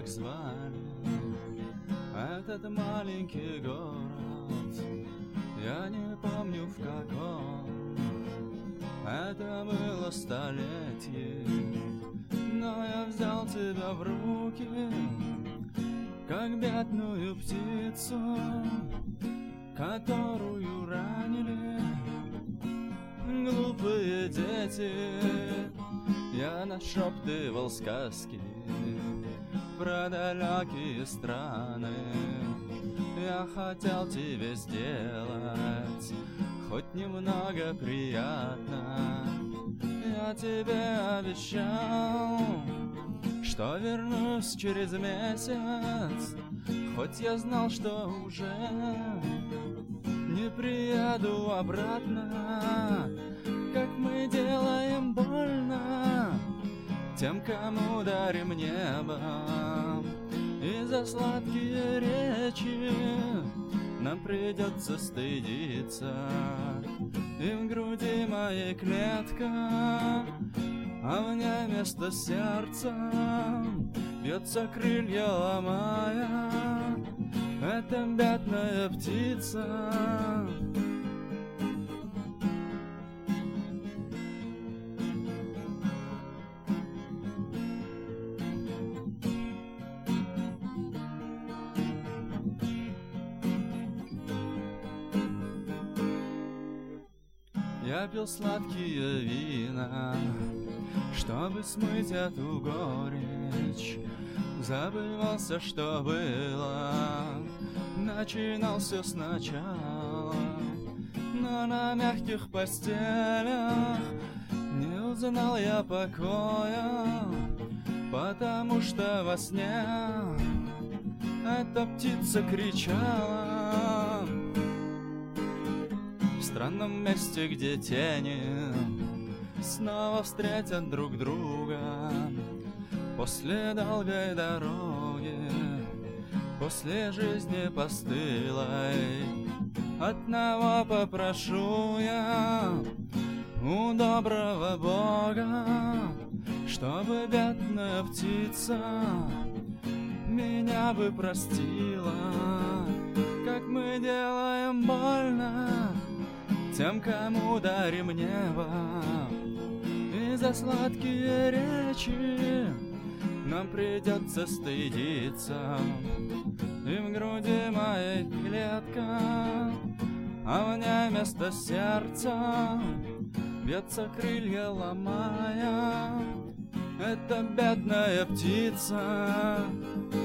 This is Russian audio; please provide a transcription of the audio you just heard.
как звали этот маленький город. Я не помню, в каком это было столетие, но я взял тебя в руки, как бедную птицу, которую ранили глупые дети. Я нашептывал сказки про далекие страны. Я хотел тебе сделать хоть немного приятно. Я тебе обещал, что вернусь через месяц, хоть я знал, что уже не приеду обратно. Как мы делаем больно тем, кому дарим небо, и за сладкие речи нам придется стыдиться. И в груди моей клетка, а мне вместо сердца бьется, крылья ломая эта бедная птица. Я пил сладкие вина, чтобы смыть эту горечь. Забывался, что было, начинал все сначала. Но на мягких постелях не узнал я покоя, потому что во сне эта птица кричала. В странном месте, где тени снова встретят друг друга после долгой дороги, после жизни постылой. Одного попрошу я у доброго Бога, чтобы бедная птица меня бы простила. Как мы делаем больно тем, кому дарим небо, и за сладкие речи нам придется стыдиться. И в груди моей клетка, а мне вместо сердца бьется, крылья ломая эта бедная птица.